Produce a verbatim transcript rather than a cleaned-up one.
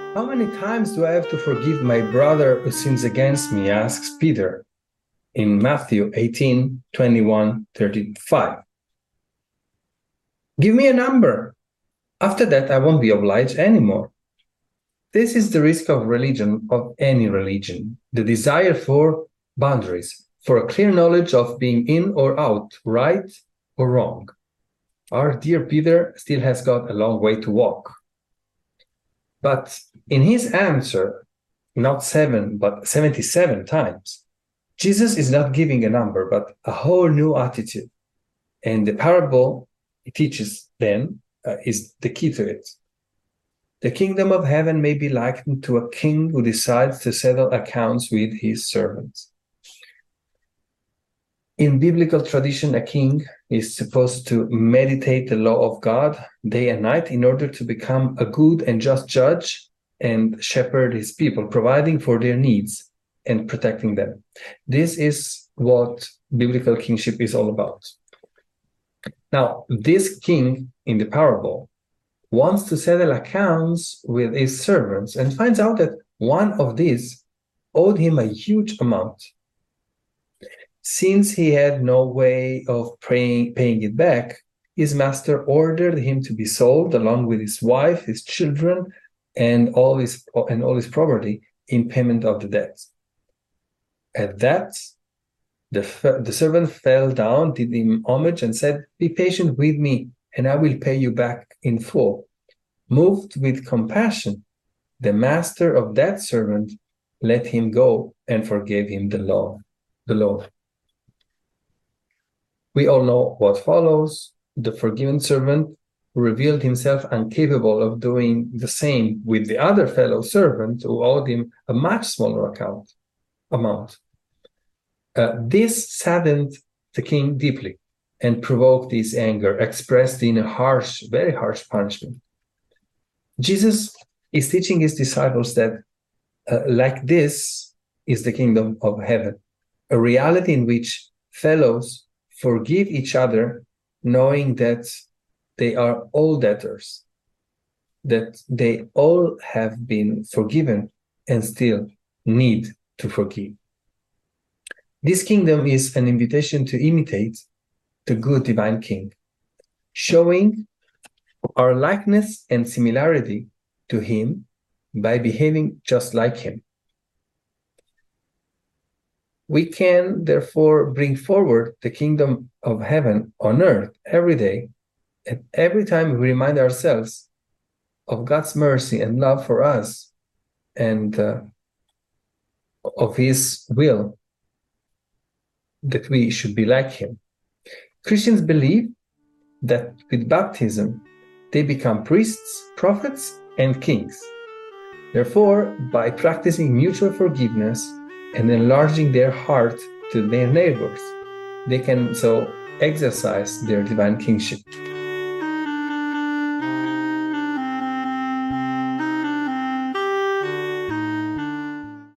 How many times do I have to forgive my brother who sins against me? Asks Peter in Matthew eighteen, twenty-one, thirty-five. Give me a number. After that, I won't be obliged anymore. This is the risk of religion, of any religion, the desire for boundaries, for a clear knowledge of being in or out, right or wrong. Our dear Peter still has got a long way to walk. But in his answer, not seven, but seventy-seven times, Jesus is not giving a number, but a whole new attitude. And the parable he teaches then uh, is the key to it. The kingdom of heaven may be likened to a king who decides to settle accounts with his servants. In biblical tradition, a king is supposed to meditate the law of God day and night in order to become a good and just judge and shepherd his people, providing for their needs and protecting them. This is what biblical kingship is all about. Now, this king in the parable wants to settle accounts with his servants and finds out that one of these owed him a huge amount. Since he had no way of paying, paying it back, his master ordered him to be sold along with his wife, his children, and all his, and all his property in payment of the debt. At that, the, the servant fell down, did him homage, and said, "Be patient with me, and I will pay you back in full." Moved with compassion, the master of that servant let him go and forgave him the law. The law. We all know what follows. The forgiven servant revealed himself incapable of doing the same with the other fellow servant who owed him a much smaller account amount. Uh, this saddened the king deeply and provoked his anger, expressed in a harsh, very harsh punishment. Jesus is teaching his disciples that uh, like this is the kingdom of heaven, a reality in which fellows forgive each other, knowing that they are all debtors, that they all have been forgiven and still need to forgive. This kingdom is an invitation to imitate the good divine King, showing our likeness and similarity to him by behaving just like him. We can therefore bring forward the kingdom of heaven on earth every day, and every time we remind ourselves of God's mercy and love for us and uh, of his will that we should be like him. Christians believe that with baptism, they become priests, prophets, and kings. Therefore, by practicing mutual forgiveness and enlarging their heart to their neighbors, they can so exercise their divine kingship.